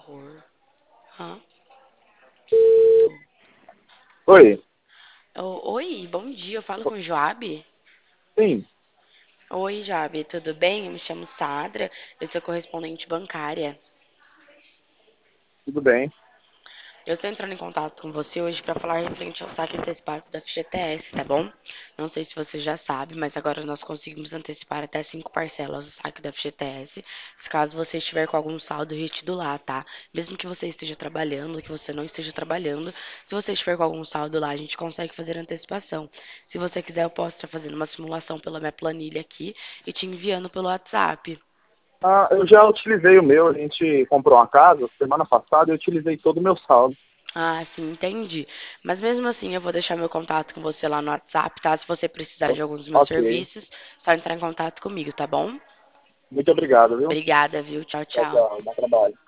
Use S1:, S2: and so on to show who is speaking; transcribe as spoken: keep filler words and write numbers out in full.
S1: horror. Hã?
S2: Oi,
S1: Ô, Oi, bom dia. Eu falo com o Joab?
S2: sim,
S1: Oi, Joab, tudo bem? Eu me chamo Sadra, eu sou correspondente bancária.
S2: tudo bem.
S1: Eu estou entrando em contato com você hoje para falar referente ao saque antecipado da F G T S, tá bom? Não sei se você já sabe, mas agora nós conseguimos antecipar até cinco parcelas do saque da F G T S, se caso você estiver com algum saldo retido lá, tá? Mesmo que você esteja trabalhando, que você não esteja trabalhando, se você estiver com algum saldo lá, a gente consegue fazer antecipação. Se você quiser, eu posso estar fazendo uma simulação pela minha planilha aqui e te enviando pelo WhatsApp.
S2: Ah, eu já utilizei o meu, a gente comprou uma casa semana passada e eu utilizei todo o meu saldo.
S1: Ah, sim, entendi. Mas mesmo assim, eu vou deixar meu contato com você lá no WhatsApp, tá? Se você precisar de
S2: O-
S1: alguns dos meus
S2: Ok,
S1: serviços, só entrar em contato comigo, tá bom?
S2: muito obrigado, viu?
S1: Obrigada, viu? Tchau,
S2: Tchau,
S1: tchau.
S2: tchau, bom trabalho.